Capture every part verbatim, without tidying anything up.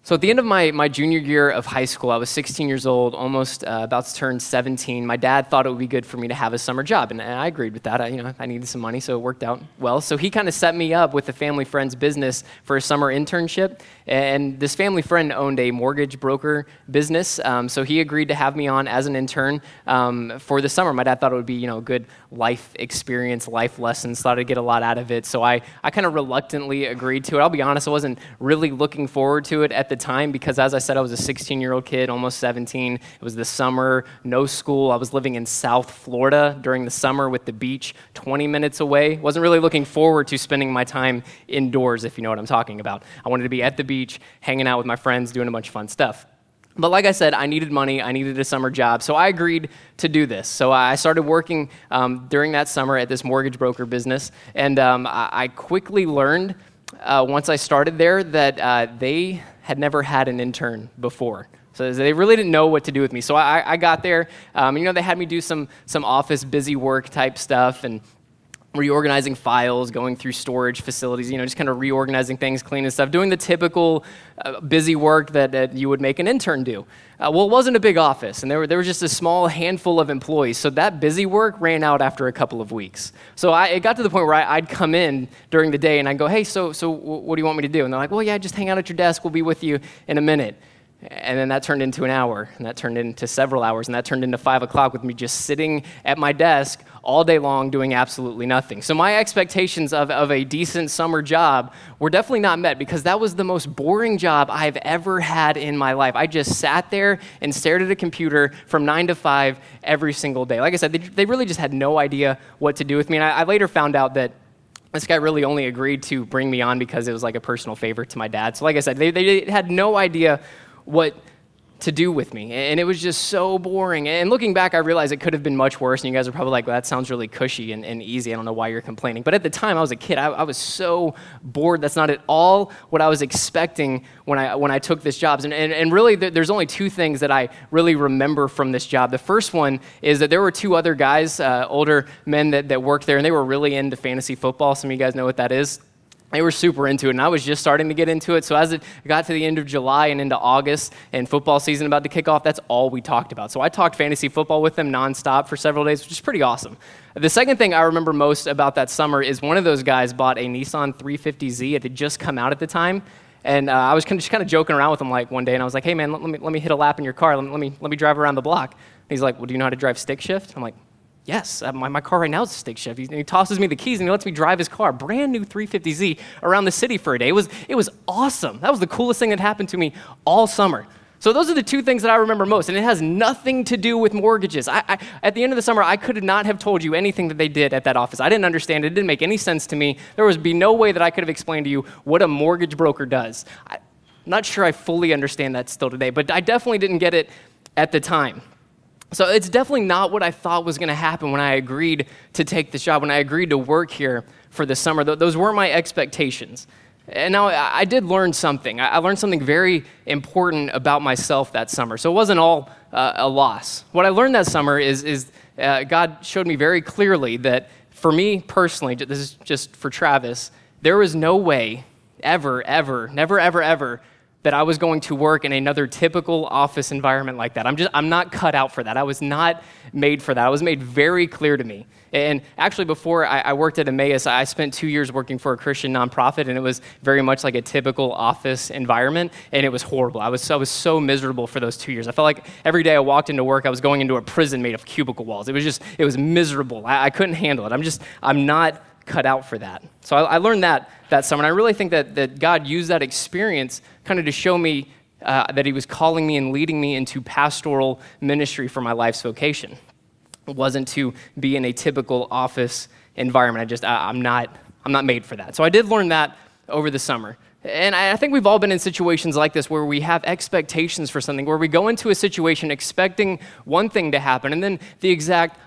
So at the end of my, my junior year of high school, I was sixteen years old, almost uh, about to turn seventeen. My dad thought it would be good for me to have a summer job, and, and I agreed with that. I, you know, I needed some money, so it worked out well. So he kind of set me up with a family friend's business for a summer internship, and this family friend owned a mortgage broker business, um, so he agreed to have me on as an intern um, for the summer. My dad thought it would be, you know, a good life experience, life lessons, thought I'd get a lot out of it, so I, I kind of reluctantly agreed to it. I'll be honest, I wasn't really looking forward to it at the time because, as I said, I was a sixteen-year-old kid, almost seventeen. It was the summer, no school. I was living in South Florida during the summer with the beach twenty minutes away. Wasn't really looking forward to spending my time indoors, if you know what I'm talking about. I wanted to be at the beach, hanging out with my friends, doing a bunch of fun stuff. But like I said, I needed money, I needed a summer job, so I agreed to do this. So I started working um, during that summer at this mortgage broker business, and um, I, I quickly learned uh, once I started there that uh, they had never had an intern before. So they really didn't know what to do with me. So I, I got there, um, you know, they had me do some some office busy work type stuff, and reorganizing files, going through storage facilities, you know, just kind of reorganizing things, cleaning stuff, doing the typical uh, busy work that, that you would make an intern do. Uh, well, it wasn't a big office, and there were there was just a small handful of employees, so that busy work ran out after a couple of weeks. So I, it got to the point where I, I'd come in during the day, and I'd go, hey, so so what do you want me to do? And they're like, well, yeah, just hang out at your desk. We'll be with you in a minute. And then that turned into an hour, and that turned into several hours, and that turned into five o'clock with me just sitting at my desk all day long doing absolutely nothing. So my expectations of, of a decent summer job were definitely not met because that was the most boring job I've ever had in my life. I just sat there and stared at a computer from nine to five every single day. Like I said, they, they really just had no idea what to do with me, and I, I later found out that this guy really only agreed to bring me on because it was like a personal favor to my dad. So like I said, they, they had no idea what to do with me, and it was just so boring. And looking back, I realized it could have been much worse, and you guys are probably like, well, that sounds really cushy and, and easy. I don't know why you're complaining. But at the time, I was a kid. I, I was so bored. That's not at all what I was expecting when I when I took this job. And, and, and really, th- there's only two things that I really remember from this job. The first one is that there were two other guys, uh, older men that, that worked there, and they were really into fantasy football. Some of you guys know what that is. They were super into it, and I was just starting to get into it. So as it got to the end of July and into August, and football season about to kick off, that's all we talked about. So I talked fantasy football with them nonstop for several days, which is pretty awesome. The second thing I remember most about that summer is one of those guys bought a Nissan three fifty Z. It had just come out at the time, and uh, I was kind of just kind of joking around with him like one day, and I was like, "Hey man, let, let me let me hit a lap in your car. Let me let me, let me drive around the block." And he's like, "Well, do you know how to drive stick shift?" I'm like, yes, uh, my, my car right now is a stick shift. He, he tosses me the keys and he lets me drive his car, brand new three fifty Z, around the city for a day. It was it was awesome. That was the coolest thing that happened to me all summer. So those are the two things that I remember most, and it has nothing to do with mortgages. I, I, at the end of the summer, I could not have told you anything that they did at that office. I didn't understand it. It didn't make any sense to me. There would be no way that I could have explained to you what a mortgage broker does. I, I'm not sure I fully understand that still today, but I definitely didn't get it at the time. So it's definitely not what I thought was going to happen when I agreed to take this job, when I agreed to work here for the summer. Th- those weren't my expectations. And now I, I did learn something. I, I learned something very important about myself that summer. So it wasn't all uh, a loss. What I learned that summer is, is uh, God showed me very clearly that for me personally, this is just for Travis, there was no way ever, ever, never, ever, ever, that I was going to work in another typical office environment like that. I'm just, I'm not cut out for that. I was not made for that. It was made very clear to me. And actually, before I, I worked at Emmaus, I spent two years working for a Christian nonprofit, and it was very much like a typical office environment, and it was horrible. I was, I was so miserable for those two years. I felt like every day I walked into work, I was going into a prison made of cubicle walls. It was just, it was miserable. I, I couldn't handle it. I'm just, I'm not cut out for that. So I, I learned that that summer, and I really think that, that God used that experience kind of to show me uh, that he was calling me and leading me into pastoral ministry for my life's vocation. It wasn't to be in a typical office environment. I just, I, I'm not, I'm not made for that. So I did learn that over the summer. And I think we've all been in situations like this where we have expectations for something, where we go into a situation expecting one thing to happen, and then the exact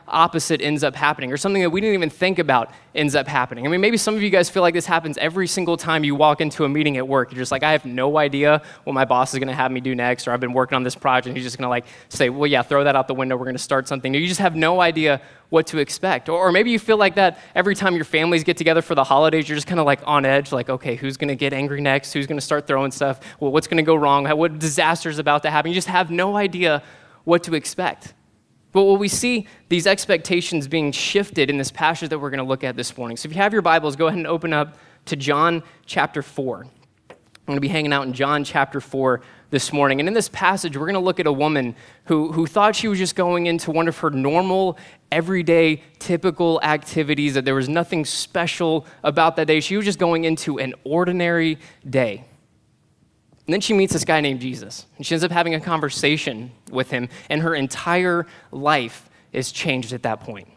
opposite ends up happening, or something that we didn't even think about ends up happening. I mean, maybe some of you guys feel like this happens every single time you walk into a meeting at work. You're just like, I have no idea what my boss is going to have me do next, or I've been working on this project, and he's just going to like say, well, yeah, throw that out the window. We're going to start something new. You just have no idea what to expect. Or, or maybe you feel like that every time your families get together for the holidays, you're just kind of like on edge, like, okay, who's going to get angry next? Who's going to start throwing stuff? Well, what's going to go wrong? What disaster is about to happen? You just have no idea what to expect. But what we see these expectations being shifted in this passage that we're going to look at this morning. So if you have your Bibles, go ahead and open up to John chapter four. I'm going to be hanging out in John chapter four this morning. And in this passage, we're going to look at a woman who, who thought she was just going into one of her normal, everyday, typical activities, that there was nothing special about that day. She was just going into an ordinary day. And then she meets this guy named Jesus, and she ends up having a conversation with him, and her entire life is changed at that point.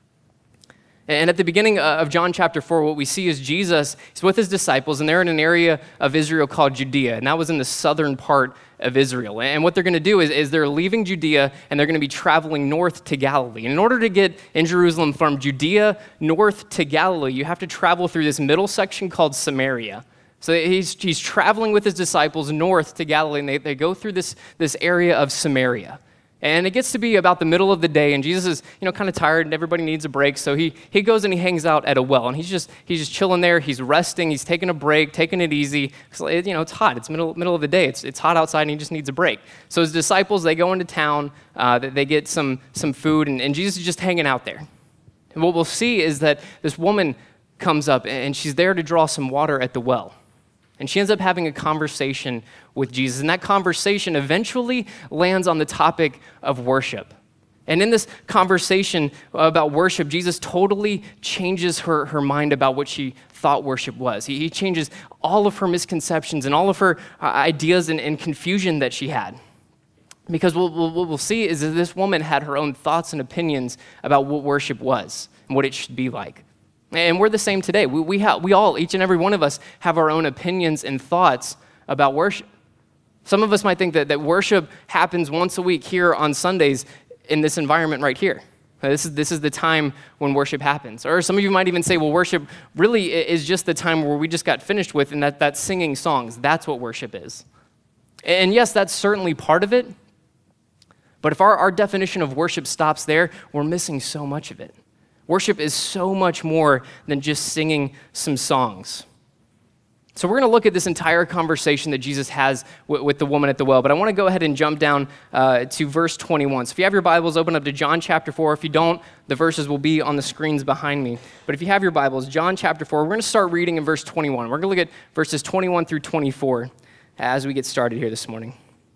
And at the beginning of John chapter four, what we see is Jesus is with his disciples, and they're in an area of Israel called Judea, and that was in the southern part of Israel. And what they're going to do is, is they're leaving Judea, and they're going to be traveling north to Galilee. And in order to get in Jerusalem from Judea north to Galilee, you have to travel through this middle section called Samaria. So he's, he's traveling with his disciples north to Galilee, and they, they go through this, this area of Samaria. And it gets to be about the middle of the day, and Jesus is, you know, kind of tired, and everybody needs a break. So he he goes and he hangs out at a well, and he's just he's just chilling there. He's resting. He's taking a break, taking it easy. So it, you know, it's hot. It's middle middle of the day. It's it's hot outside, and he just needs a break. So his disciples, they go into town. Uh, they get some some food, and, and Jesus is just hanging out there. And what we'll see is that this woman comes up, and she's there to draw some water at the well. And she ends up having a conversation with Jesus. And that conversation eventually lands on the topic of worship. And in this conversation about worship, Jesus totally changes her, her mind about what she thought worship was. He, he changes all of her misconceptions and all of her uh, ideas and, and confusion that she had. Because what we'll, what we'll see is that this woman had her own thoughts and opinions about what worship was and what it should be like. And we're the same today. We we, ha- we all, each and every one of us, have our own opinions and thoughts about worship. Some of us might think that, that worship happens once a week here on Sundays in this environment right here. This is, this is the time when worship happens. Or some of you might even say, well, worship really is just the time where we just got finished with, and that, that's singing songs. That's what worship is. And yes, that's certainly part of it. But if our, our definition of worship stops there, we're missing so much of it. Worship is so much more than just singing some songs. So we're going to look at this entire conversation that Jesus has with, with the woman at the well, but I want to go ahead and jump down uh, to verse twenty-one. So if you have your Bibles, open up to John chapter four. If you don't, the verses will be on the screens behind me. But if you have your Bibles, John chapter four, we're going to start reading in verse twenty-one. We're going to look at verses twenty-one through twenty-four as we get started here this morning.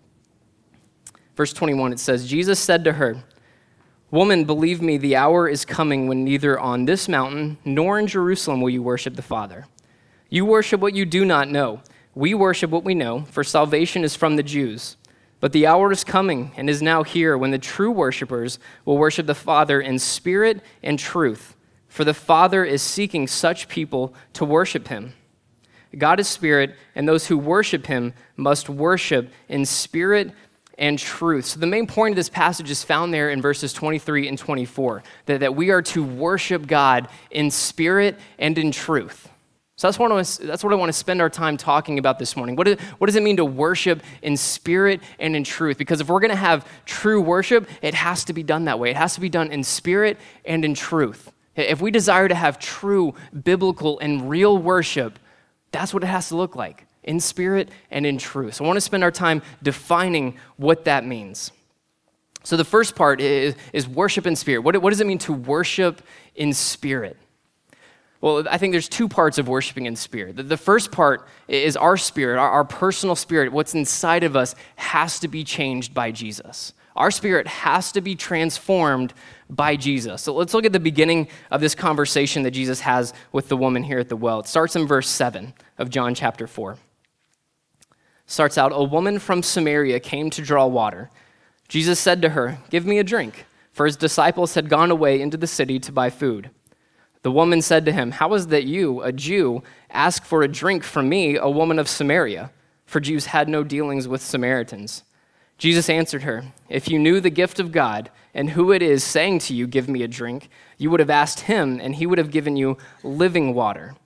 Verse twenty-one, it says, Jesus said to her, "Woman, believe me, the hour is coming when neither on this mountain nor in Jerusalem will you worship the Father. You worship what you do not know. We worship what we know, for salvation is from the Jews. But the hour is coming and is now here when the true worshipers will worship the Father in spirit and truth, for the Father is seeking such people to worship him. God is spirit, and those who worship him must worship in spirit and truth." So the main point of this passage is found there in verses twenty-three and twenty-four, that, that we are to worship God in spirit and in truth. So that's what, I want to, that's what I want to spend our time talking about this morning. What, is, what does it mean to worship in spirit and in truth? Because if we're going to have true worship, it has to be done that way. It has to be done in spirit and in truth. If we desire to have true, biblical, and real worship, that's what it has to look like. In spirit and in truth. So I want to spend our time defining what that means. So the first part is, is worship in spirit. What, what does it mean to worship in spirit? Well, I think there's two parts of worshiping in spirit. The, the first part is our spirit, our, our personal spirit. What's inside of us has to be changed by Jesus. Our spirit has to be transformed by Jesus. So let's look at the beginning of this conversation that Jesus has with the woman here at the well. It starts in verse seven of John chapter four. Starts out, "A woman from Samaria came to draw water. Jesus said to her, 'Give me a drink,' for his disciples had gone away into the city to buy food. The woman said to him, 'How is that you, a Jew, ask for a drink from me, a woman of Samaria?' For Jews had no dealings with Samaritans. Jesus answered her, "If you knew the gift of God and who it is saying to you, 'Give me a drink,' you would have asked him, and he would have given you living water."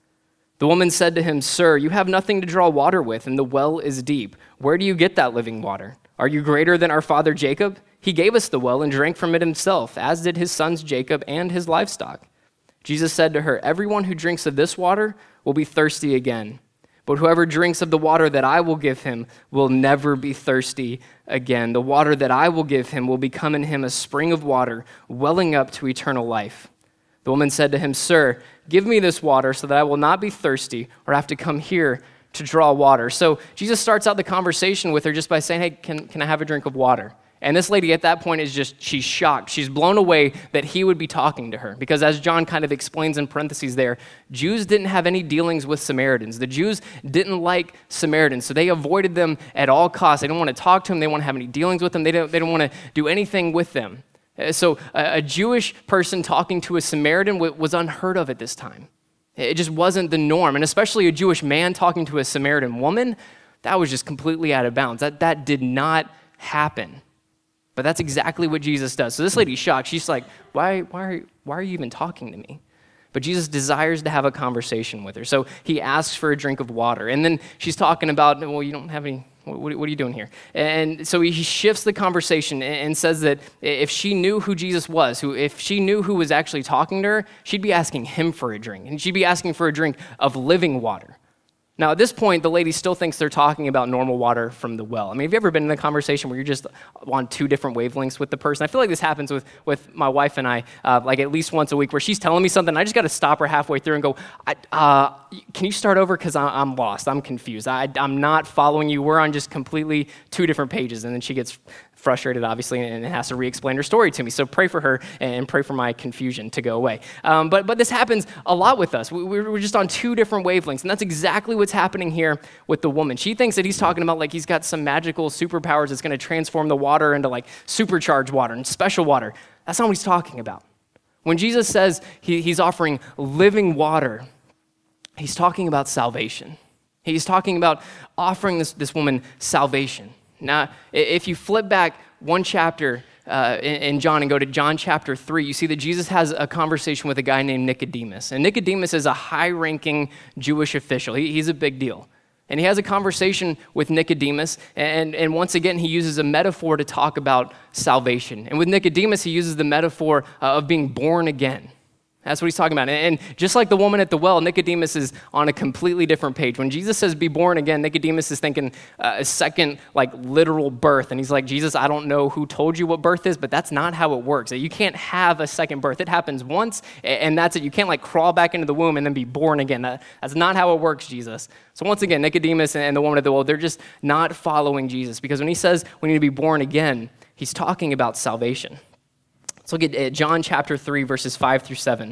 The woman said to him, "Sir, you have nothing to draw water with, and the well is deep. Where do you get that living water? Are you greater than our father Jacob? He gave us the well and drank from it himself, as did his sons Jacob and his livestock." Jesus said to her, "Everyone who drinks of this water will be thirsty again. But whoever drinks of the water that I will give him will never be thirsty again. The water that I will give him will become in him a spring of water, welling up to eternal life." The woman said to him, "Sir, give me this water so that I will not be thirsty or have to come here to draw water." So Jesus starts out the conversation with her just by saying, "Hey, can, can I have a drink of water?" And this lady at that point is just, she's shocked. She's blown away that he would be talking to her. Because as John kind of explains in parentheses there, Jews didn't have any dealings with Samaritans. The Jews didn't like Samaritans, so they avoided them at all costs. They didn't want to talk to them. They didn't want to have any dealings with them. They didn't, they didn't want to do anything with them. So a, a Jewish person talking to a Samaritan w- was unheard of at this time. It just wasn't the norm. And especially a Jewish man talking to a Samaritan woman, that was just completely out of bounds. That, that did not happen. But that's exactly what Jesus does. So this lady's shocked. She's like, why, why, are, why are you even talking to me? But Jesus desires to have a conversation with her. So he asks for a drink of water. And then she's talking about, well, you don't have any, what, what are you doing here? And so he shifts the conversation and says that if she knew who Jesus was, who if she knew who was actually talking to her, she'd be asking him for a drink. And she'd be asking for a drink of living water. Now, at this point, the lady still thinks they're talking about normal water from the well. I mean, have you ever been in a conversation where you're just on two different wavelengths with the person? I feel like this happens with, with my wife and I, uh, like at least once a week, where she's telling me something, and I just got to stop her halfway through and go, I, uh, can you start over? Because I'm lost. I'm confused. I, I'm not following you. We're on just completely two different pages. And then she gets frustrated, obviously, and has to re-explain her story to me. So pray for her and pray for my confusion to go away. Um, but but this happens a lot with us. We, we're just on two different wavelengths, and that's exactly what's happening here with the woman. She thinks that he's talking about like he's got some magical superpowers that's going to transform the water into like supercharged water and special water. That's not what he's talking about. When Jesus says he, he's offering living water, he's talking about salvation. He's talking about offering this, this woman salvation. Now, if you flip back one chapter uh, in, in John and go to John chapter three, you see that Jesus has a conversation with a guy named Nicodemus. And Nicodemus is a high-ranking Jewish official. He, he's a big deal. And he has a conversation with Nicodemus, and, and once again, he uses a metaphor to talk about salvation. And with Nicodemus, he uses the metaphor uh, of being born again. That's what he's talking about. And just like the woman at the well, Nicodemus is on a completely different page. When Jesus says be born again, Nicodemus is thinking uh, a second, like, literal birth. And he's like, Jesus, I don't know who told you what birth is, but that's not how it works. You can't have a second birth. It happens once, and that's it. You can't, like, crawl back into the womb and then be born again. That, that's not how it works, Jesus. So once again, Nicodemus and the woman at the well, they're just not following Jesus. Because when he says we need to be born again, he's talking about salvation. Let's look at John chapter three, verses five through seven.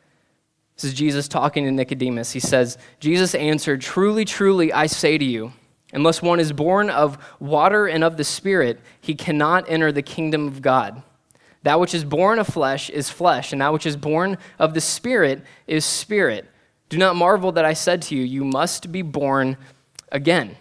This is Jesus talking to Nicodemus. He says, Jesus answered, "Truly, truly, I say to you, unless one is born of water and of the Spirit, he cannot enter the kingdom of God. That which is born of flesh is flesh, and that which is born of the Spirit is spirit. Do not marvel that I said to you, you must be born again."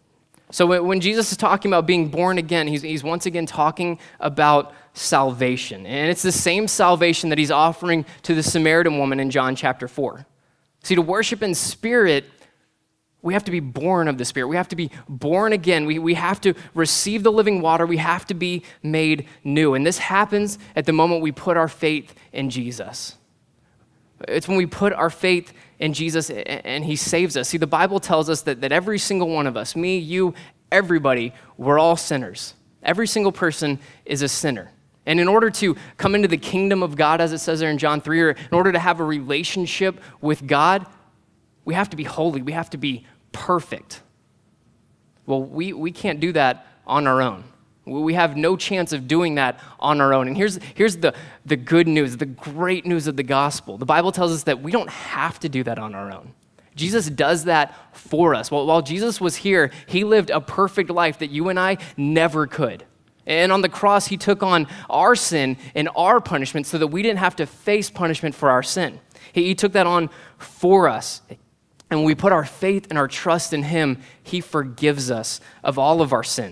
So when Jesus is talking about being born again, he's, he's once again talking about salvation. And it's the same salvation that he's offering to the Samaritan woman in John chapter four. See, to worship in spirit, we have to be born of the Spirit. We have to be born again. We, we have to receive the living water. We have to be made new. And this happens at the moment we put our faith in Jesus. It's when we put our faith in Jesus and he saves us. See, the Bible tells us that, that every single one of us, me, you, everybody, we're all sinners. Every single person is a sinner. And in order to come into the kingdom of God, as it says there in John three, or in order to have a relationship with God, we have to be holy. We have to be perfect. Well, we, we can't do that on our own. We have no chance of doing that on our own. And here's, here's the, the good news, the great news of the gospel. The Bible tells us that we don't have to do that on our own. Jesus does that for us. Well, while Jesus was here, he lived a perfect life that you and I never could. And on the cross, he took on our sin and our punishment so that we didn't have to face punishment for our sin. He, he took that on for us. And when we put our faith and our trust in him, he forgives us of all of our sins.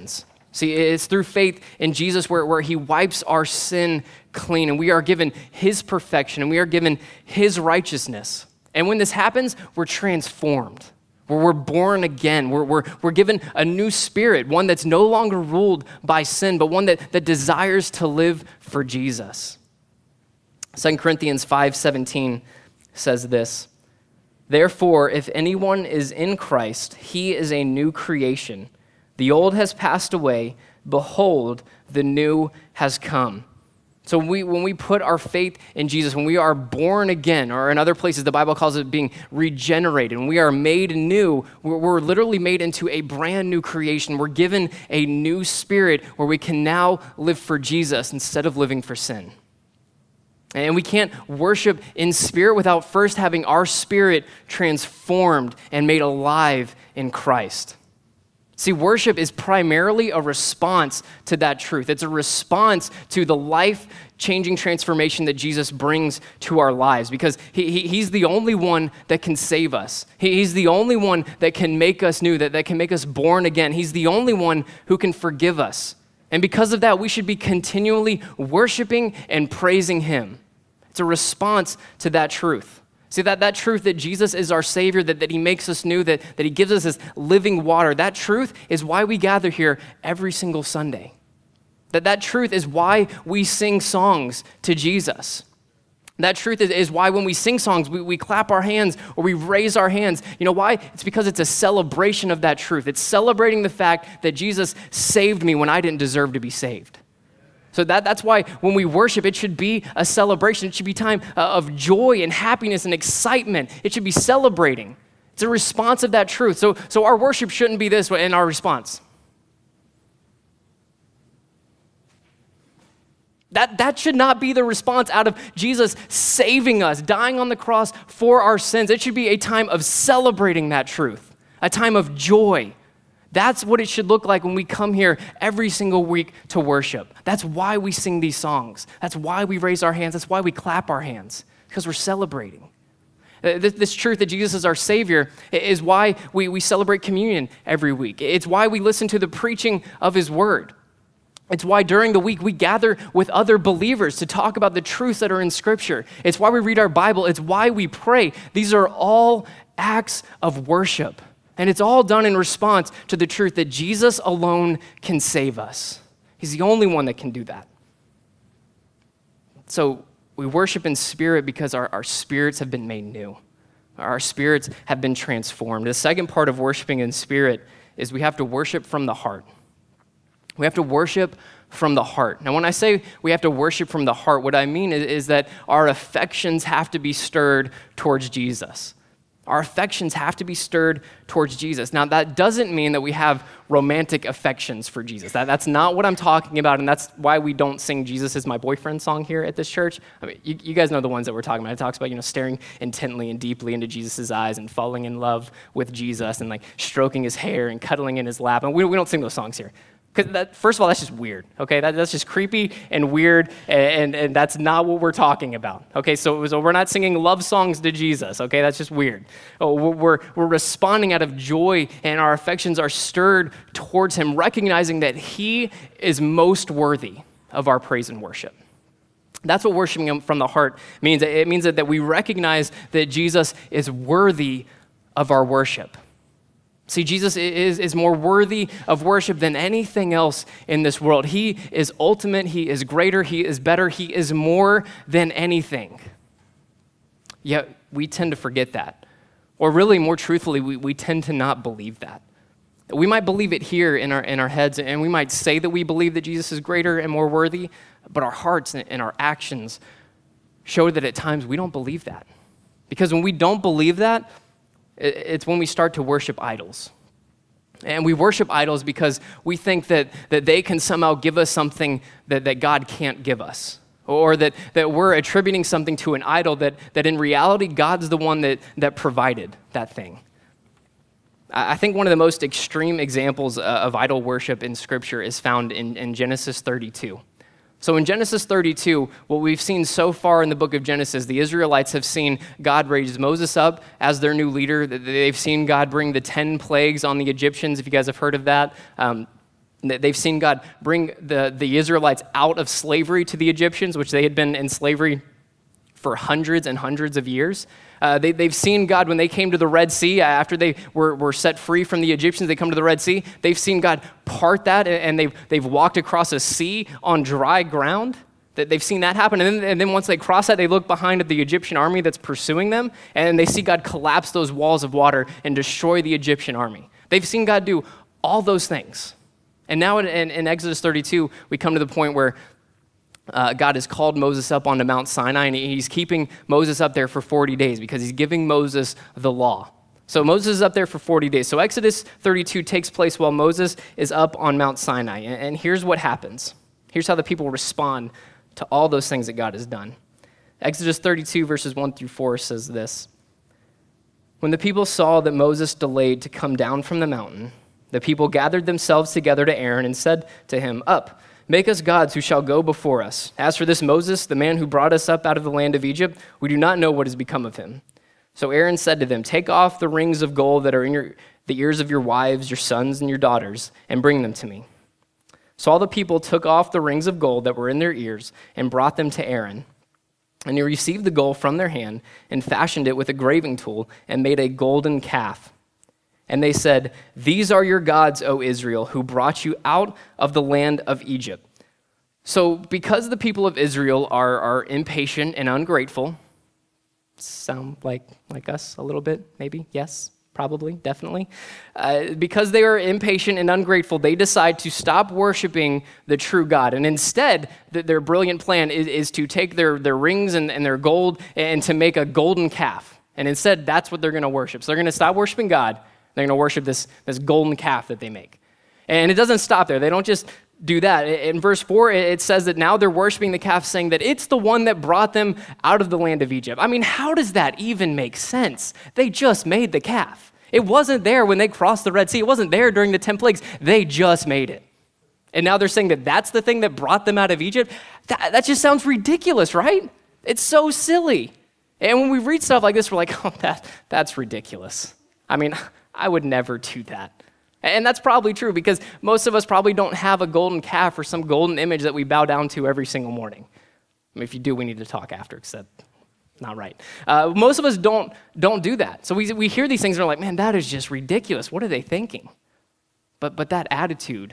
See, it's through faith in Jesus where, where he wipes our sin clean, and we are given his perfection, and we are given his righteousness. And when this happens, we're transformed. We're, we're born again. We're, we're, we're given a new spirit, one that's no longer ruled by sin, but one that, that desires to live for Jesus. Second Corinthians five seventeen says this, "Therefore, if anyone is in Christ, he is a new creation. The old has passed away. Behold, the new has come." So we, when we put our faith in Jesus, when we are born again, or in other places the Bible calls it being regenerated, when we are made new, we're, we're literally made into a brand new creation. We're given a new spirit where we can now live for Jesus instead of living for sin. And we can't worship in spirit without first having our spirit transformed and made alive in Christ. See, worship is primarily a response to that truth. It's a response to the life-changing transformation that Jesus brings to our lives, because he, he, he's the only one that can save us. He, he's the only one that can make us new, that, that can make us born again. He's the only one who can forgive us. And because of that, we should be continually worshiping and praising him. It's a response to that truth. See, that, that truth that Jesus is our Savior, that, that he makes us new, that, that he gives us this living water, that truth is why we gather here every single Sunday. That that truth is why we sing songs to Jesus. That truth is, is why when we sing songs, we, we clap our hands or we raise our hands. You know why? It's because it's a celebration of that truth. It's celebrating the fact that Jesus saved me when I didn't deserve to be saved. So that, that's why when we worship, it should be a celebration. It should be time uh, of joy and happiness and excitement. It should be celebrating. It's a response of that truth. So, so our worship shouldn't be this way in our response. That, that should not be the response out of Jesus saving us, dying on the cross for our sins. It should be a time of celebrating that truth, a time of joy. That's what it should look like when we come here every single week to worship. That's why we sing these songs. That's why we raise our hands. That's why we clap our hands, because we're celebrating. This, this truth that Jesus is our Savior is why we, we celebrate communion every week. It's why we listen to the preaching of his word. It's why during the week we gather with other believers to talk about the truths that are in Scripture. It's why we read our Bible. It's why we pray. These are all acts of worship. And it's all done in response to the truth that Jesus alone can save us. He's the only one that can do that. So we worship in spirit because our, our spirits have been made new. Our spirits have been transformed. The second part of worshiping in spirit is we have to worship from the heart. We have to worship from the heart. Now, when I say we have to worship from the heart, what I mean is, is that our affections have to be stirred towards Jesus. Our affections have to be stirred towards Jesus. Now, that doesn't mean that we have romantic affections for Jesus. That, that's not what I'm talking about, and that's why we don't sing Jesus is my boyfriend song here at this church. I mean, you, you guys know the ones that we're talking about. It talks about, you know, staring intently and deeply into Jesus' eyes and falling in love with Jesus and, like, stroking his hair and cuddling in his lap. And we, we don't sing those songs here. Because that, first of all, that's just weird, okay? That, that's just creepy and weird, and, and, and that's not what we're talking about, okay? So, so we're not singing love songs to Jesus, okay? That's just weird. Oh, we're, we're responding out of joy, and our affections are stirred towards him, recognizing that he is most worthy of our praise and worship. That's what worshiping him from the heart means. It means that, that we recognize that Jesus is worthy of our worship. See, Jesus is, is more worthy of worship than anything else in this world. He is ultimate, he is greater, he is better, he is more than anything. Yet we tend to forget that. Or really, more truthfully, we, we tend to not believe that. We might believe it here in our, in our heads, and we might say that we believe that Jesus is greater and more worthy, but our hearts and our actions show that at times we don't believe that. Because when we don't believe that, it's when we start to worship idols. And we worship idols because we think that, that they can somehow give us something that, that God can't give us. Or that, that we're attributing something to an idol that, that in reality, God's the one that, that provided that thing. I think one of the most extreme examples of idol worship in Scripture is found in, in Genesis thirty-two. So in Genesis thirty-two, what we've seen so far in the book of Genesis, the Israelites have seen God raise Moses up as their new leader. They've seen God bring the ten plagues on the Egyptians, if you guys have heard of that. Um, They've seen God bring the, the Israelites out of slavery to the Egyptians, which they had been in slavery for hundreds and hundreds of years. Uh, they, they've seen God when they came to the Red Sea, after they were, were set free from the Egyptians, they come to the Red Sea. They've seen God part that, and they've, they've walked across a sea on dry ground. They've seen that happen. And then, and then once they cross that, they look behind at the Egyptian army that's pursuing them, and they see God collapse those walls of water and destroy the Egyptian army. They've seen God do all those things. And now in, in, in Exodus thirty-two, we come to the point where uh, God has called Moses up onto Mount Sinai, and he's keeping Moses up there for forty days because he's giving Moses the law. So Moses is up there for forty days. So Exodus thirty-two takes place while Moses is up on Mount Sinai. And, and here's what happens. Here's how the people respond to all those things that God has done. Exodus thirty-two, verses one through four says this. When the people saw that Moses delayed to come down from the mountain, the people gathered themselves together to Aaron and said to him, "Up, make us gods who shall go before us. As for this Moses, the man who brought us up out of the land of Egypt, we do not know what has become of him." So Aaron said to them, "Take off the rings of gold that are in your, the ears of your wives, your sons, and your daughters, and bring them to me." So all the people took off the rings of gold that were in their ears and brought them to Aaron. And he received the gold from their hand and fashioned it with a graving tool and made a golden calf. And they said, "These are your gods, O Israel, who brought you out of the land of Egypt." So because the people of Israel are, are impatient and ungrateful, sound like, like us a little bit, maybe? Yes, probably, definitely. Uh, because they are impatient and ungrateful, they decide to stop worshiping the true God. And instead, th- their brilliant plan is, is to take their, their rings and, and their gold and to make a golden calf. And instead, that's what they're going to worship. So they're going to stop worshiping God. They're going to worship this, this golden calf that they make. And it doesn't stop there. They don't just do that. In verse four, it says that now they're worshiping the calf, saying that it's the one that brought them out of the land of Egypt. I mean, how does that even make sense? They just made the calf. It wasn't there when they crossed the Red Sea. It wasn't there during the ten plagues. They just made it. And now they're saying that that's the thing that brought them out of Egypt? That, that just sounds ridiculous, right? It's so silly. And when we read stuff like this, we're like, oh, that that's ridiculous. I mean, I would never do that. And that's probably true because most of us probably don't have a golden calf or some golden image that we bow down to every single morning. I mean, if you do, we need to talk after, because that's not right. Uh, most of us don't don't do that. So we we hear these things and we're like, man, that is just ridiculous. What are they thinking? But but that attitude,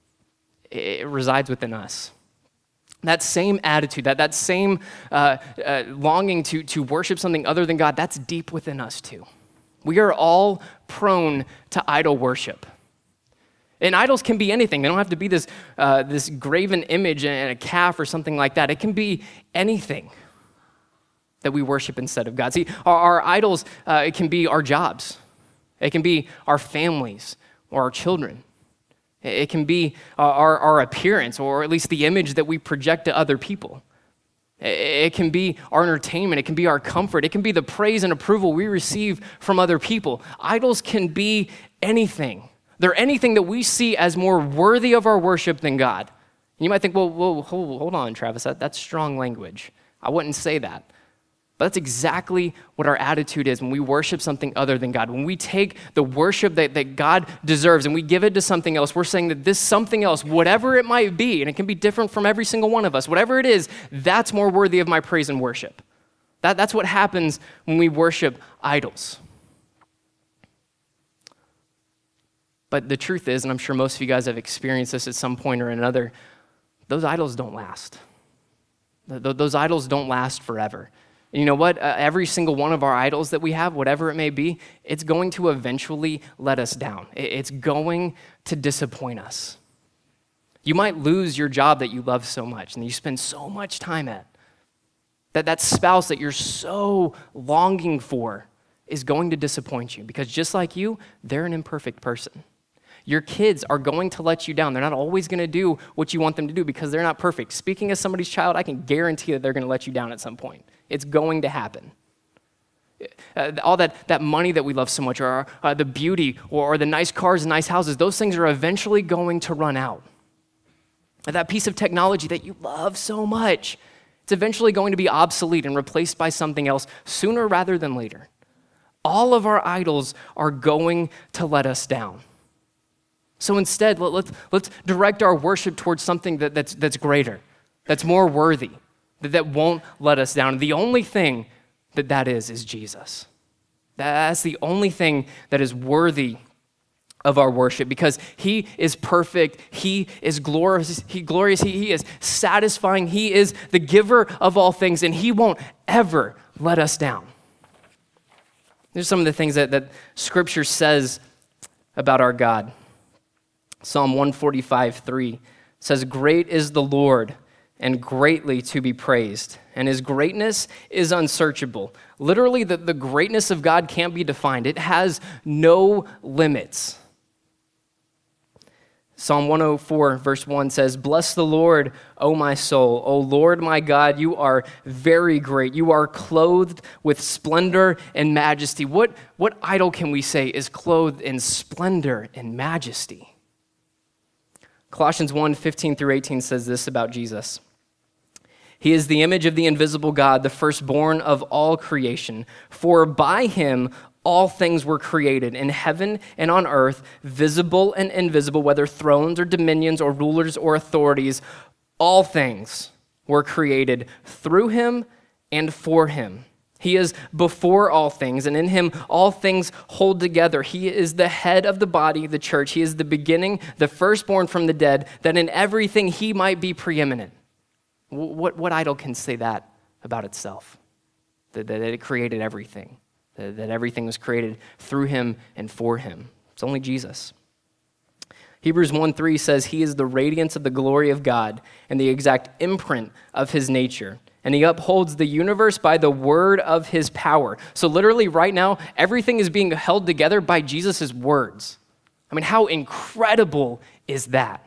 it resides within us. That same attitude, that, that same uh, uh, longing to, to worship something other than God, that's deep within us too. We are all prone to idol worship. And idols can be anything. They don't have to be this, uh, this graven image and a calf or something like that. It can be anything that we worship instead of God. See, our, our idols, uh, it can be our jobs. It can be our families or our children. It can be our, our appearance, or at least the image that we project to other people. It can be our entertainment. It can be our comfort. It can be the praise and approval we receive from other people. Idols can be anything. They're anything that we see as more worthy of our worship than God. And you might think, well, whoa, hold, hold on, Travis, that, that's strong language. I wouldn't say that. But that's exactly what our attitude is when we worship something other than God. When we take the worship that, that God deserves and we give it to something else, we're saying that this something else, whatever it might be, and it can be different from every single one of us, whatever it is, that's more worthy of my praise and worship. That, that's what happens when we worship idols. But the truth is, and I'm sure most of you guys have experienced this at some point or another, those idols don't last. Those idols don't last forever. And you know what? Uh, every single one of our idols that we have, whatever it may be, it's going to eventually let us down. It's going to disappoint us. You might lose your job that you love so much and you spend so much time at. That that spouse that you're so longing for is going to disappoint you because just like you, they're an imperfect person. Your kids are going to let you down. They're not always going to do what you want them to do because they're not perfect. Speaking as somebody's child, I can guarantee that they're going to let you down at some point. It's going to happen. Uh, all that, that money that we love so much, or uh, the beauty, or, or the nice cars and nice houses, those things are eventually going to run out. That piece of technology that you love so much, it's eventually going to be obsolete and replaced by something else sooner rather than later. All of our idols are going to let us down. So instead, let, let's, let's direct our worship towards something that, that's, that's greater, that's more worthy, that, that won't let us down. The only thing that that is, is Jesus. That's the only thing that is worthy of our worship, because he is perfect, he is glorious, he glorious, he, he is satisfying, he is the giver of all things, and he won't ever let us down. There's some of the things that, that Scripture says about our God. Psalm one forty-five, three says, "Great is the Lord, and greatly to be praised, and his greatness is unsearchable." Literally, the, the greatness of God can't be defined. It has no limits. Psalm one oh four, verse one says, "Bless the Lord, O my soul. O Lord my God, you are very great. You are clothed with splendor and majesty." What, what idol can we say is clothed in splendor and majesty? Colossians one, fifteen through eighteen says this about Jesus. "He is the image of the invisible God, the firstborn of all creation. For by him all things were created, in heaven and on earth, visible and invisible, whether thrones or dominions or rulers or authorities. All things were created through him and for him. He is before all things, and in him all things hold together. He is the head of the body, the church. He is the beginning, the firstborn from the dead, that in everything he might be preeminent." What, what idol can say that about itself? That, that it created everything. That, that everything was created through him and for him. It's only Jesus. Hebrews one three says, "He is the radiance of the glory of God and the exact imprint of his nature. And he upholds the universe by the word of his power." So literally right now, everything is being held together by Jesus' words. I mean, how incredible is that?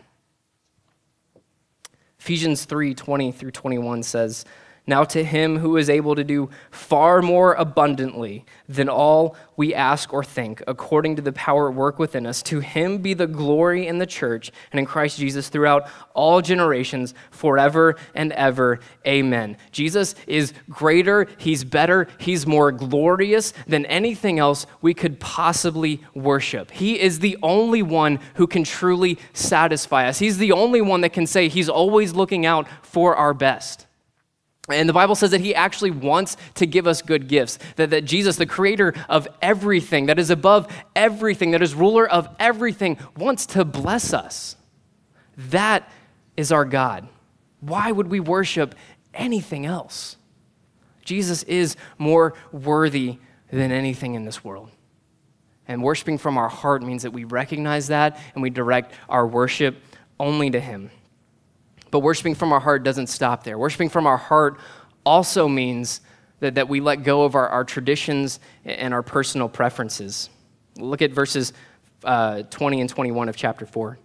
Ephesians three, twenty through twenty-one says, "Now to him who is able to do far more abundantly than all we ask or think, according to the power at work within us, to him be the glory in the church and in Christ Jesus throughout all generations, forever and ever. Amen." Jesus is greater, he's better, he's more glorious than anything else we could possibly worship. He is the only one who can truly satisfy us. He's the only one that can say he's always looking out for our best. And the Bible says that he actually wants to give us good gifts, that, that Jesus, the creator of everything, that is above everything, that is ruler of everything, wants to bless us. That is our God. Why would we worship anything else? Jesus is more worthy than anything in this world. And worshiping from our heart means that we recognize that and we direct our worship only to him. But worshiping from our heart doesn't stop there. Worshiping from our heart also means that, that we let go of our, our traditions and our personal preferences. Look at verses uh, twenty and twenty-one of chapter four.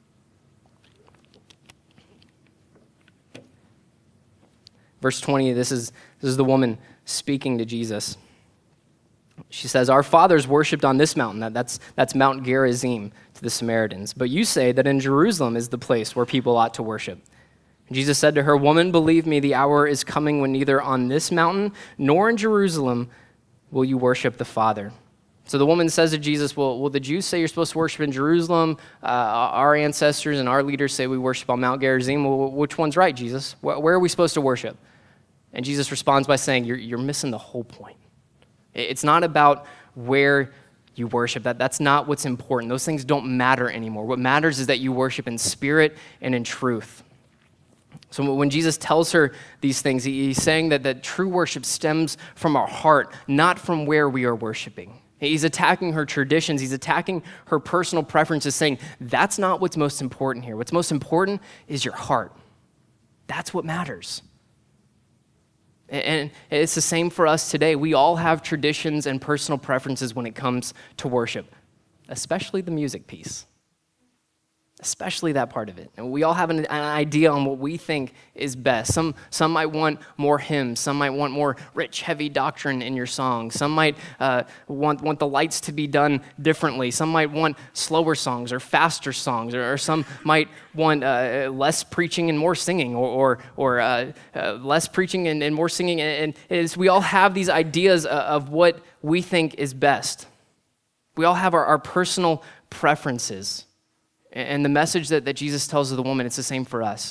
Verse twenty, this is, this is the woman speaking to Jesus. She says, "Our fathers worshipped on this mountain," that, that's, that's Mount Gerizim to the Samaritans, "but you say that in Jerusalem is the place where people ought to worship." And Jesus said to her, "Woman, believe me, the hour is coming when neither on this mountain nor in Jerusalem will you worship the Father." So the woman says to Jesus, well, well the Jews say you're supposed to worship in Jerusalem. Uh, our ancestors and our leaders say we worship on Mount Gerizim. Well, which one's right, Jesus? Where, where are we supposed to worship? And Jesus responds by saying, you're, you're missing the whole point. It's not about where you worship. That, that's not what's important. Those things don't matter anymore. What matters is that you worship in spirit and in truth. So when Jesus tells her these things, he's saying that, that true worship stems from our heart, not from where we are worshiping. He's attacking her traditions. He's attacking her personal preferences, saying that's not what's most important here. What's most important is your heart. That's what matters. And it's the same for us today. We all have traditions and personal preferences when it comes to worship, especially the music piece, especially that part of it. And we all have an, an idea on what we think is best. Some, some might want more hymns. Some might want more rich, heavy doctrine in your song. Some might uh, want, want the lights to be done differently. Some might want slower songs or faster songs, or, or some might want uh, less preaching and more singing, or or, or uh, uh, less preaching and, and more singing. And, and it's, we all have these ideas of what we think is best. We all have our, our personal preferences. And the message that, that Jesus tells to the woman, it's the same for us.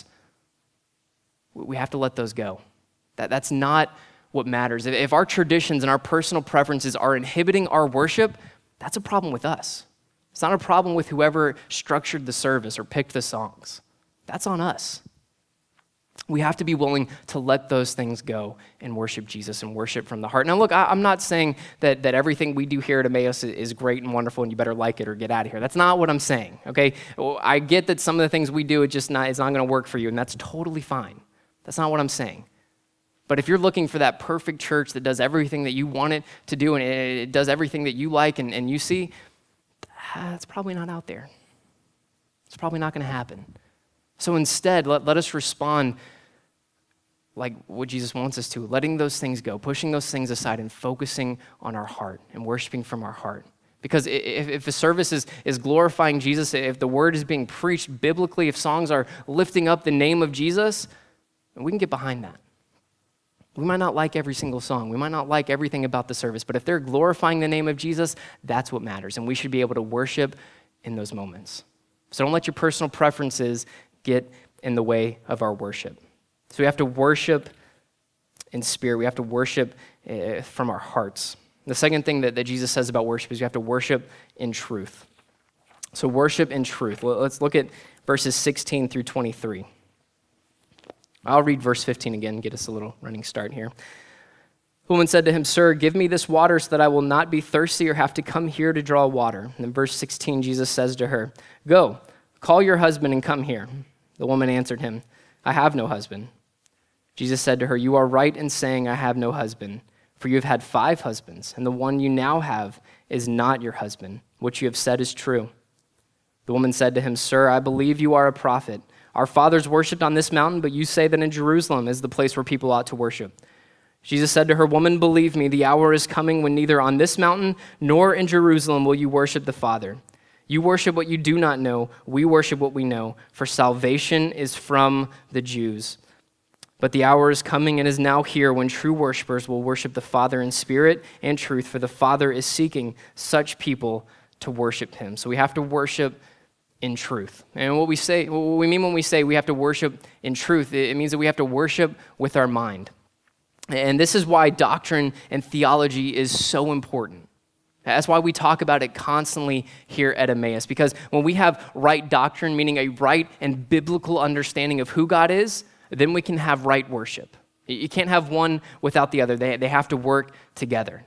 We have to let those go. That, that's not what matters. If, if our traditions and our personal preferences are inhibiting our worship, that's a problem with us. It's not a problem with whoever structured the service or picked the songs. That's on us. We have to be willing to let those things go and worship Jesus and worship from the heart. Now, look, I, I'm not saying that, that everything we do here at Emmaus is, is great and wonderful and you better like it or get out of here. That's not what I'm saying, okay? I get that some of the things we do, it just not, it's not going to work for you, and that's totally fine. That's not what I'm saying. But if you're looking for that perfect church that does everything that you want it to do and it, it does everything that you like and, and you see, that's probably not out there. It's probably not going to happen. So instead, let, let us respond like what Jesus wants us to, letting those things go, pushing those things aside and focusing on our heart and worshiping from our heart. Because if, if a service is, is glorifying Jesus, if the word is being preached biblically, if songs are lifting up the name of Jesus, we can get behind that. We might not like every single song. We might not like everything about the service, but if they're glorifying the name of Jesus, that's what matters. And we should be able to worship in those moments. So don't let your personal preferences get in the way of our worship. So we have to worship in spirit. We have to worship uh, from our hearts. The second thing that, that Jesus says about worship is you have to worship in truth. So worship in truth. Let's look at verses sixteen through twenty-three. I'll read verse fifteen again and get us a little running start here. The woman said to him, "Sir, give me this water so that I will not be thirsty or have to come here to draw water." And in verse sixteen, Jesus says to her, "Go, call your husband and come here." The woman answered him, "I have no husband." Jesus said to her, "You are right in saying, 'I have no husband,' for you have had five husbands, and the one you now have is not your husband. What you have said is true." The woman said to him, "Sir, I believe you are a prophet. Our fathers worshipped on this mountain, but you say that in Jerusalem is the place where people ought to worship." Jesus said to her, "Woman, believe me, the hour is coming when neither on this mountain nor in Jerusalem will you worship the Father. You worship what you do not know. We worship what we know, for salvation is from the Jews. But the hour is coming and is now here when true worshipers will worship the Father in spirit and truth, for the Father is seeking such people to worship him." So we have to worship in truth. And what we say, what we mean when we say we have to worship in truth, it means that we have to worship with our mind. And this is why doctrine and theology is so important. That's why we talk about it constantly here at Emmaus, because when we have right doctrine, meaning a right and biblical understanding of who God is, then we can have right worship. You can't have one without the other. They, they have to work together.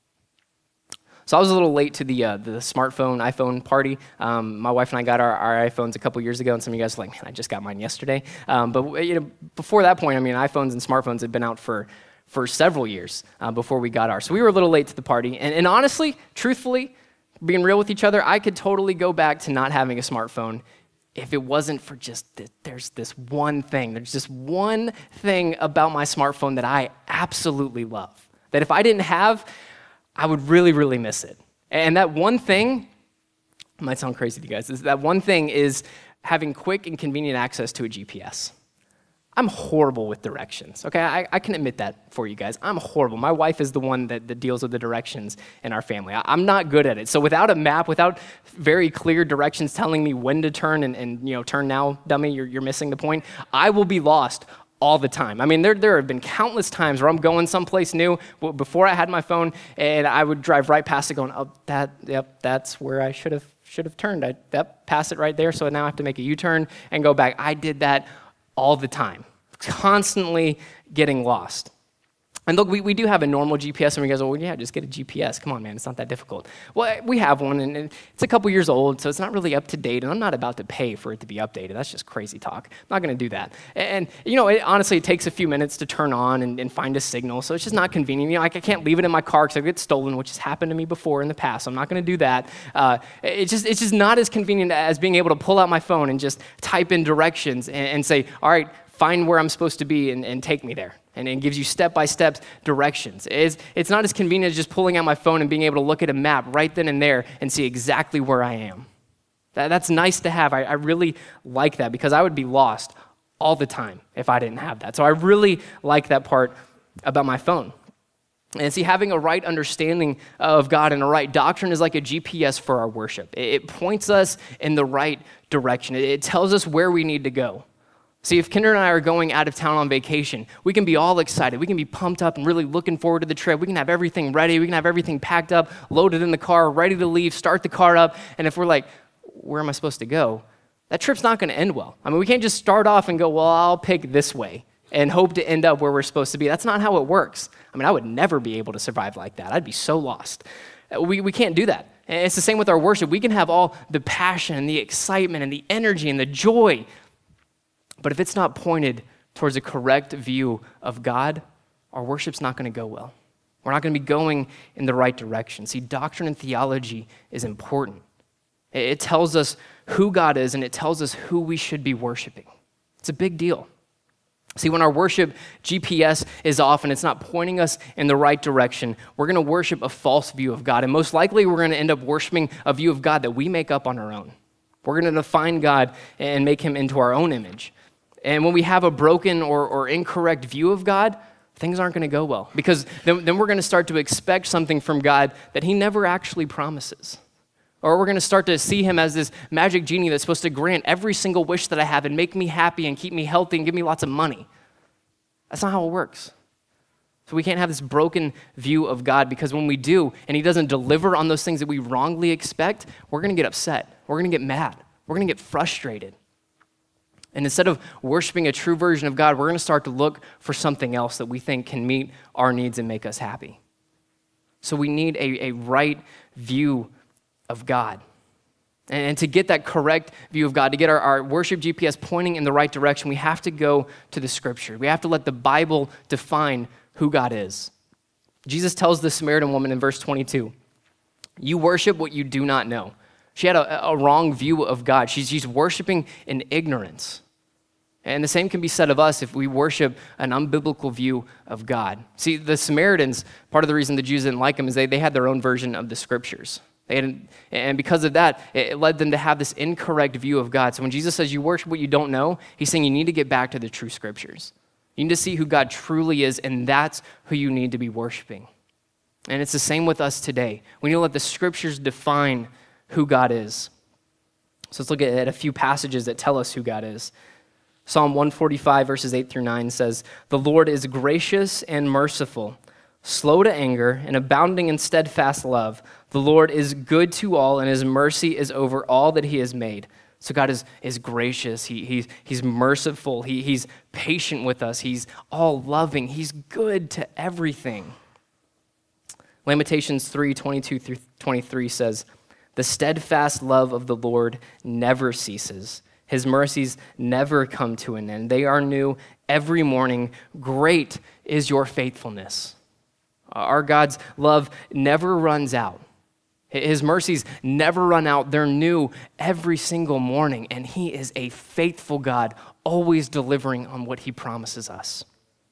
So I was a little late to the uh, the smartphone, iPhone party. Um, my wife and I got our, our iPhones a couple years ago, and some of you guys are like, "Man, I just got mine yesterday." Um, but you know, before that point, I mean, iPhones and smartphones had been out for, for several years uh, before we got ours. So we were a little late to the party. And, and honestly, truthfully, being real with each other, I could totally go back to not having a smartphone if it wasn't for just that there's this one thing. There's just one thing about my smartphone that I absolutely love, that if I didn't have, I would really, really miss it. And that one thing, it might sound crazy to you guys, is that one thing is having quick and convenient access to a G P S. I'm horrible with directions, okay? I, I can admit that for you guys. I'm horrible. My wife is the one that, that deals with the directions in our family. I, I'm not good at it. So without a map, without very clear directions telling me when to turn and, and you know, turn now, dummy, you're, you're missing the point, I will be lost all the time. I mean, there, there have been countless times where I'm going someplace new before I had my phone, and I would drive right past it going, "Oh, that, yep, that's where I should have should have turned. I yep, pass it right there, so now I have to make a U-turn and go back." I did that all the time, constantly getting lost. And look, we, we do have a normal G P S, and we guys, "Oh, well, yeah, just get a G P S. Come on, man, it's not that difficult." Well, we have one, and it's a couple years old, so it's not really up to date, and I'm not about to pay for it to be updated. That's just crazy talk. I'm not going to do that. And, you know, it, honestly, it takes a few minutes to turn on and, and find a signal, so it's just not convenient. You know, like, I can't leave it in my car because it gets stolen, which has happened to me before in the past, so I'm not going to do that. Uh, it's just it's just not as convenient as being able to pull out my phone and just type in directions and, and say, "All right, find where I'm supposed to be and, and take me there." And it gives you step-by-step directions. It's, it's not as convenient as just pulling out my phone and being able to look at a map right then and there and see exactly where I am. That, that's nice to have. I, I really like that because I would be lost all the time if I didn't have that. So I really like that part about my phone. And see, having a right understanding of God and a right doctrine is like a G P S for our worship. It points us in the right direction. It tells us where we need to go. See, if Kinder and I are going out of town on vacation, we can be all excited. We can be pumped up and really looking forward to the trip. We can have everything ready. We can have everything packed up, loaded in the car, ready to leave, start the car up. And if we're like, where am I supposed to go? That trip's not going to end well. I mean, we can't just start off and go, well, I'll pick this way and hope to end up where we're supposed to be. That's not how it works. I mean, I would never be able to survive like that. I'd be so lost. We, we can't do that. And it's the same with our worship. We can have all the passion and the excitement and the energy and the joy, but if it's not pointed towards a correct view of God, our worship's not going to go well. We're not going to be going in the right direction. See, doctrine and theology is important. It tells us who God is, and it tells us who we should be worshiping. It's a big deal. See, when our worship G P S is off and it's not pointing us in the right direction, we're going to worship a false view of God. And most likely, we're going to end up worshiping a view of God that we make up on our own. We're going to define God and make him into our own image. And when we have a broken or, or incorrect view of God, things aren't going to go well. Because then, then we're going to start to expect something from God that he never actually promises. Or we're going to start to see him as this magic genie that's supposed to grant every single wish that I have and make me happy and keep me healthy and give me lots of money. That's not how it works. So we can't have this broken view of God, because when we do and he doesn't deliver on those things that we wrongly expect, we're going to get upset. We're going to get mad. We're going to get frustrated. And instead of worshiping a true version of God, we're going to start to look for something else that we think can meet our needs and make us happy. So we need a, a right view of God. And to get that correct view of God, to get our, our worship G P S pointing in the right direction, we have to go to the scripture. We have to let the Bible define who God is. Jesus tells the Samaritan woman in verse twenty-two, you worship what you do not know. She had a, a wrong view of God. She's, she's worshiping in ignorance. And the same can be said of us if we worship an unbiblical view of God. See, the Samaritans, part of the reason the Jews didn't like them is they, they had their own version of the scriptures. They had, and because of that, it led them to have this incorrect view of God. So when Jesus says you worship what you don't know, he's saying you need to get back to the true scriptures. You need to see who God truly is, and that's who you need to be worshiping. And it's the same with us today. We need to let the scriptures define who God is. So let's look at a few passages that tell us who God is. Psalm one forty-five, verses eight through nine says, the Lord is gracious and merciful, slow to anger, and abounding in steadfast love. The Lord is good to all, and his mercy is over all that he has made. So God is, is gracious. He, he's, he's merciful. He, he's patient with us. He's all loving. He's good to everything. Lamentations three, twenty-two through twenty-three says, the steadfast love of the Lord never ceases. His mercies never come to an end. They are new every morning. Great is your faithfulness. Our God's love never runs out. His mercies never run out. They're new every single morning, and he is a faithful God, always delivering on what he promises us.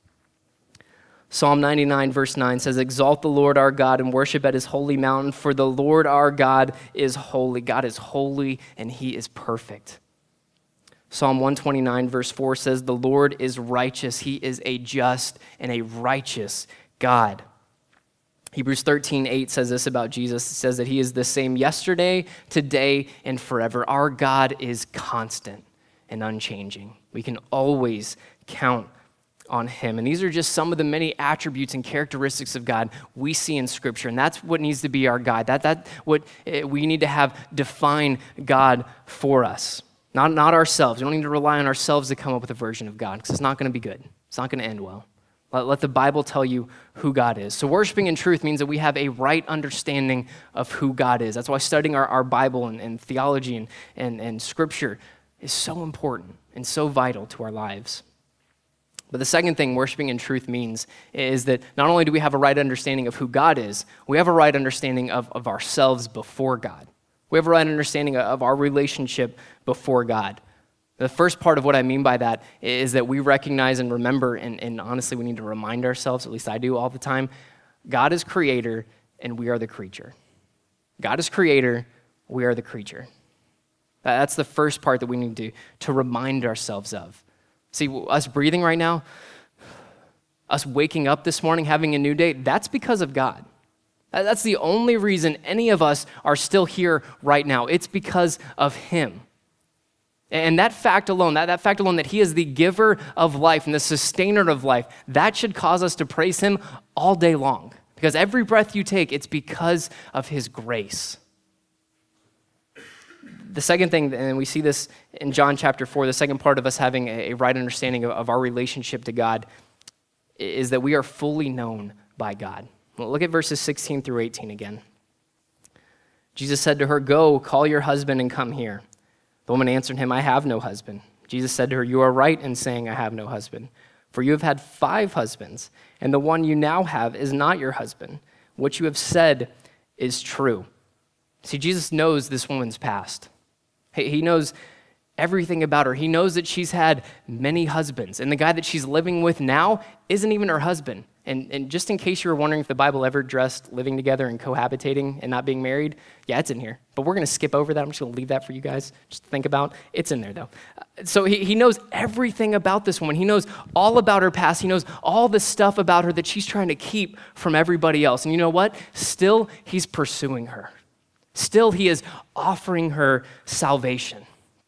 Psalm ninety-nine, verse nine says, exalt the Lord our God and worship at his holy mountain, for the Lord our God is holy. God is holy, and he is perfect. Psalm one twenty-nine, verse four says, the Lord is righteous. He is a just and a righteous God. Hebrews thirteen, eight says this about Jesus. It says that he is the same yesterday, today, and forever. Our God is constant and unchanging. We can always count on him. And these are just some of the many attributes and characteristics of God we see in Scripture. And that's what needs to be our guide. That, that what we need to have define God for us. Not, not ourselves. We don't need to rely on ourselves to come up with a version of God, because it's not going to be good. It's not going to end well. Let, let the Bible tell you who God is. So worshiping in truth means that we have a right understanding of who God is. That's why studying our, our Bible and, and theology and, and, and Scripture is so important and so vital to our lives. But the second thing worshiping in truth means is that not only do we have a right understanding of who God is, we have a right understanding of, of ourselves before God. We have a right understanding of our relationship before God. The first part of what I mean by that is that we recognize and remember, and, and honestly we need to remind ourselves, at least I do all the time, God is creator and we are the creature. God is creator, we are the creature. That's the first part that we need to, to remind ourselves of. See, us breathing right now, us waking up this morning, having a new day, that's because of God. That's the only reason any of us are still here right now. It's because of him. And that fact alone, that, that fact alone that he is the giver of life and the sustainer of life, that should cause us to praise him all day long. Because every breath you take, it's because of his grace. The second thing, and we see this in John chapter four, the second part of us having a right understanding of, of our relationship to God is that we are fully known by God. Well, look at verses sixteen through eighteen again. Jesus said to her, "Go, call your husband and come here." The woman answered him, "I have no husband." Jesus said to her, "You are right in saying, 'I have no husband.' For you have had five husbands, and the one you now have is not your husband. What you have said is true." See, Jesus knows this woman's past. He knows everything about her. He knows that she's had many husbands, and the guy that she's living with now isn't even her husband. And, and just in case you were wondering if the Bible ever addressed living together and cohabitating and not being married, yeah, it's in here. But we're going to skip over that. I'm just going to leave that for you guys just to think about. It's in there, though. So he, he knows everything about this woman. He knows all about her past. He knows all the stuff about her that she's trying to keep from everybody else. And you know what? Still, he's pursuing her. Still, he is offering her salvation.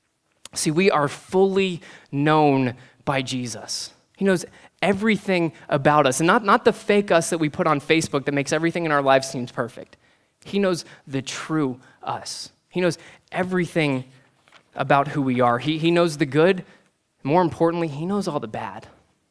See, we are fully known by Jesus. He knows everything about us, and not, not the fake us that we put on Facebook that makes everything in our lives seems perfect. He knows the true us. He knows everything about who we are. He, he knows the good. More importantly, he knows all the bad.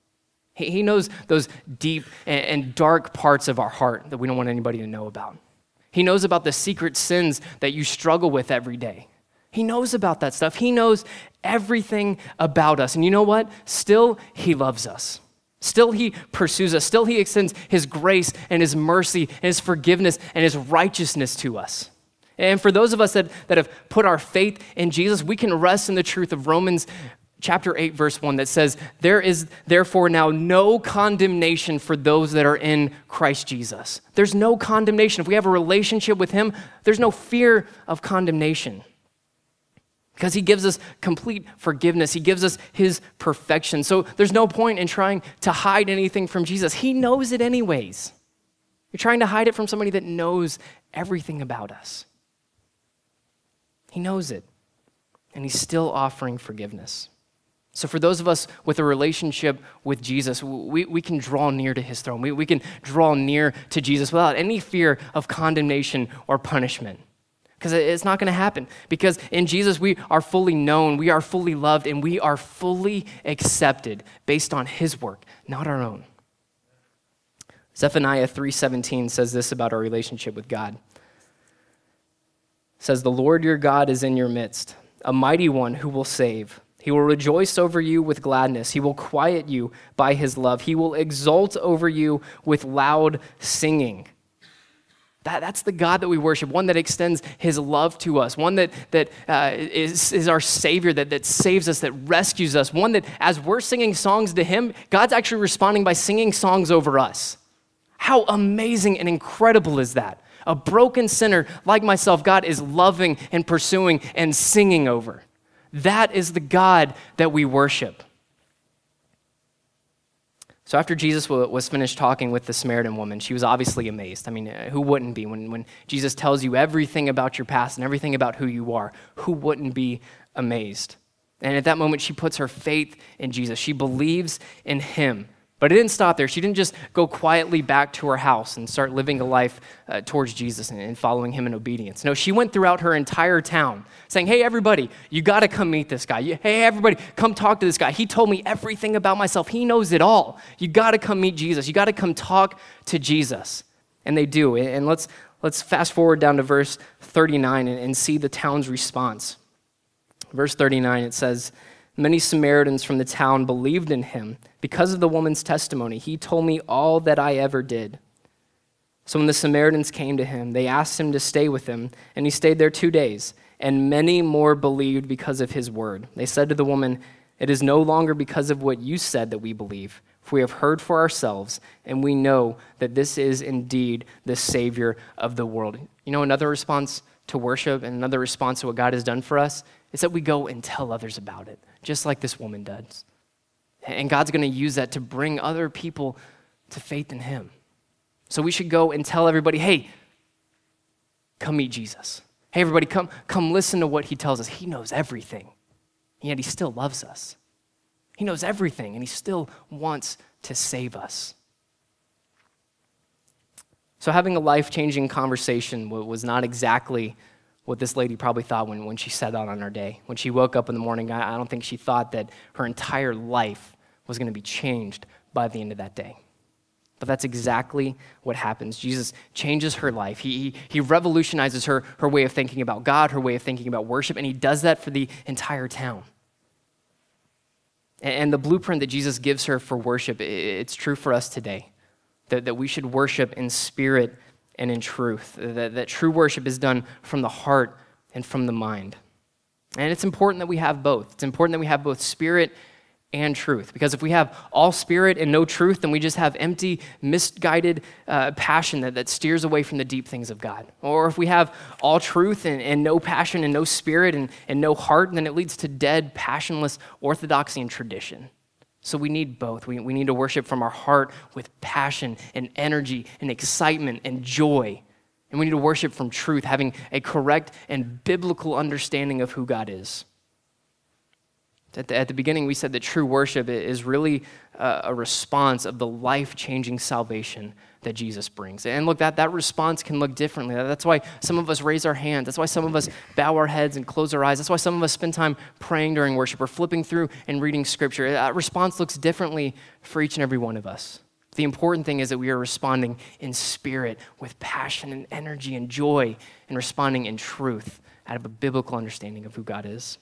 He, he knows those deep and, and dark parts of our heart that we don't want anybody to know about. He knows about the secret sins that you struggle with every day. He knows about that stuff. He knows everything about us. And you know what? Still, he loves us. Still, he pursues us. Still, he extends his grace and his mercy and his forgiveness and his righteousness to us. And for those of us that, that have put our faith in Jesus, we can rest in the truth of Romans chapter eight, verse one, that says, "There is therefore now no condemnation for those that are in Christ Jesus." There's no condemnation. If we have a relationship with him, there's no fear of condemnation. Because he gives us complete forgiveness. He gives us his perfection. So there's no point in trying to hide anything from Jesus. He knows it anyways. You're trying to hide it from somebody that knows everything about us. He knows it. And he's still offering forgiveness. So for those of us with a relationship with Jesus, we, we can draw near to his throne. We, we can draw near to Jesus without any fear of condemnation or punishment. Because it's not going to happen. Because in Jesus, we are fully known, we are fully loved, and we are fully accepted based on his work, not our own. Zephaniah three seventeen says this about our relationship with God. It says, "The Lord your God is in your midst, a mighty one who will save. He will rejoice over you with gladness. He will quiet you by his love. He will exult over you with loud singing." That, that's the God that we worship, one that extends his love to us, one that, that uh, is, is our Savior, that, that saves us, that rescues us, one that as we're singing songs to him, God's actually responding by singing songs over us. How amazing and incredible is that? A broken sinner like myself, God is loving and pursuing and singing over. That is the God that we worship. So after Jesus was finished talking with the Samaritan woman, she was obviously amazed. I mean, who wouldn't be? When, when Jesus tells you everything about your past and everything about who you are, who wouldn't be amazed? And at that moment, she puts her faith in Jesus. She believes in him. But it didn't stop there. She didn't just go quietly back to her house and start living a life uh, towards Jesus and, and following him in obedience. No, she went throughout her entire town saying, "Hey, everybody, you got to come meet this guy. You, hey, everybody, come talk to this guy. He told me everything about myself. He knows it all. You got to come meet Jesus. You got to come talk to Jesus." And they do. And let's, let's fast forward down to verse thirty-nine and, and see the town's response. Verse thirty-nine, it says, "Many Samaritans from the town believed in him because of the woman's testimony. He told me all that I ever did." So when the Samaritans came to him, they asked him to stay with them, and he stayed there two days. And many more believed because of his word. They said to the woman, "It is no longer because of what you said that we believe, for we have heard for ourselves, and we know that this is indeed the Savior of the world." You know, another response to worship and another response to what God has done for us is that we go and tell others about it, just like this woman does. And God's going to use that to bring other people to faith in him. So we should go and tell everybody, hey, come meet Jesus. Hey, everybody, come, come listen to what he tells us. He knows everything, and yet he still loves us. He knows everything, and he still wants to save us. So having a life-changing conversation was not exactly what this lady probably thought when, when she set out on her day. When she woke up in the morning, I, I don't think she thought that her entire life was going to be changed by the end of that day. But that's exactly what happens. Jesus changes her life. He, he, he revolutionizes her, her way of thinking about God, her way of thinking about worship, and he does that for the entire town. And, and the blueprint that Jesus gives her for worship, it, it's true for us today, that, that we should worship in spirit and in truth, that, that true worship is done from the heart and from the mind. And it's important that we have both. It's important that we have both spirit and truth. Because if we have all spirit and no truth, then we just have empty, misguided uh, passion that, that steers away from the deep things of God. Or if we have all truth and, and no passion and no spirit and, and no heart, then it leads to dead, passionless orthodoxy and tradition. So we need both. We, we need to worship from our heart with passion and energy and excitement and joy. And we need to worship from truth, having a correct and biblical understanding of who God is. At the, at the beginning, we said that true worship is really a, a response of the life-changing salvation that Jesus brings. And look, that, that response can look differently. That's why some of us raise our hands. That's why some of us bow our heads and close our eyes. That's why some of us spend time praying during worship or flipping through and reading scripture. That response looks differently for each and every one of us. The important thing is that we are responding in spirit with passion and energy and joy and responding in truth out of a biblical understanding of who God is.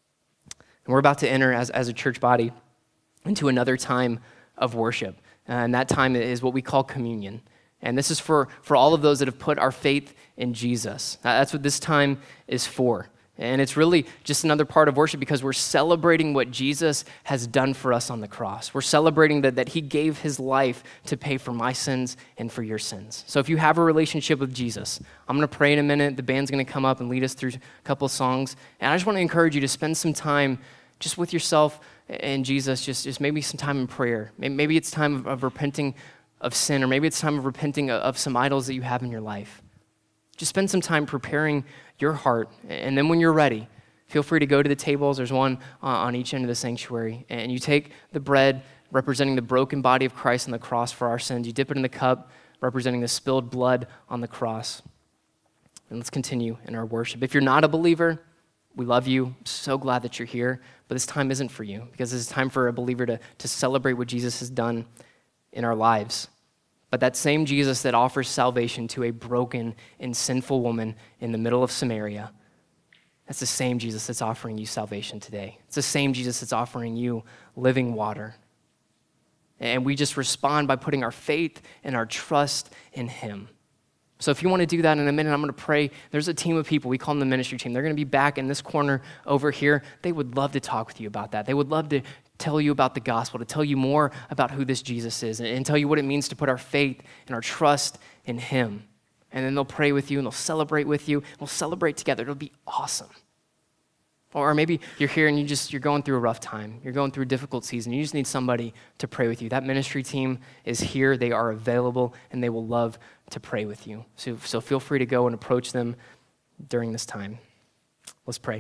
And we're about to enter as, as a church body into another time of worship. Uh, and that time is what we call communion. And this is for, for all of those that have put our faith in Jesus. Uh, that's what this time is for. And it's really just another part of worship because we're celebrating what Jesus has done for us on the cross. We're celebrating that, that he gave his life to pay for my sins and for your sins. So if you have a relationship with Jesus, I'm going to pray in a minute. The band's going to come up and lead us through a couple of songs. And I just want to encourage you to spend some time just with yourself and Jesus, just, just maybe some time in prayer. Maybe it's time of, of repenting of sin, or maybe it's time of repenting of, of some idols that you have in your life. Just spend some time preparing your heart, and then when you're ready, feel free to go to the tables. There's one on each end of the sanctuary, and you take the bread representing the broken body of Christ on the cross for our sins. You dip it in the cup representing the spilled blood on the cross. And let's continue in our worship. If you're not a believer, we love you. So glad that you're here. But this time isn't for you, because this is time for a believer to, to celebrate what Jesus has done in our lives. But that same Jesus that offers salvation to a broken and sinful woman in the middle of Samaria, that's the same Jesus that's offering you salvation today. It's the same Jesus that's offering you living water. And we just respond by putting our faith and our trust in him. So if you want to do that in a minute, I'm going to pray. There's a team of people. We call them the ministry team. They're going to be back in this corner over here. They would love to talk with you about that. They would love to tell you about the gospel, to tell you more about who this Jesus is, and tell you what it means to put our faith and our trust in him. And then they'll pray with you, and they'll celebrate with you. We'll celebrate together. It'll be awesome. Or maybe you're here and you just, you're going through a rough time. You're going through a difficult season. You just need somebody to pray with you. That ministry team is here. They are available, and they will love to pray with you. So, so feel free to go and approach them during this time. Let's pray.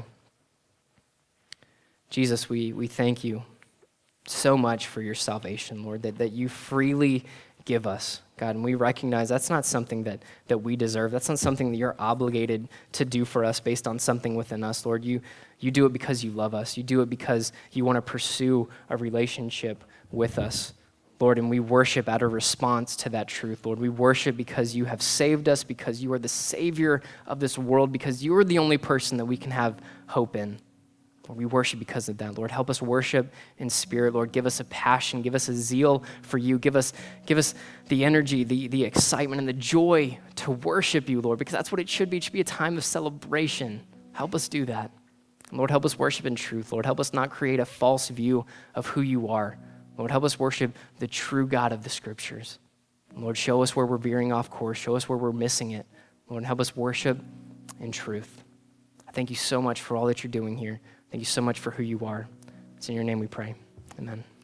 Jesus, we, we thank you so much for your salvation, Lord, that, that you freely give us, God, and we recognize that's not something that, that we deserve. That's not something that you're obligated to do for us based on something within us, Lord. You, you do it because you love us. You do it because you want to pursue a relationship with us, Lord, and we worship out of response to that truth, Lord. We worship because you have saved us, because you are the Savior of this world, because you are the only person that we can have hope in. Lord, we worship because of that, Lord. Help us worship in spirit, Lord. Give us a passion. Give us a zeal for you. Give us, give us the energy, the, the excitement, and the joy to worship you, Lord, because that's what it should be. It should be a time of celebration. Help us do that. Lord, help us worship in truth. Lord, help us not create a false view of who you are. Lord, help us worship the true God of the scriptures. Lord, show us where we're veering off course. Show us where we're missing it. Lord, help us worship in truth. I thank you so much for all that you're doing here. Thank you so much for who you are. It's in your name we pray. Amen.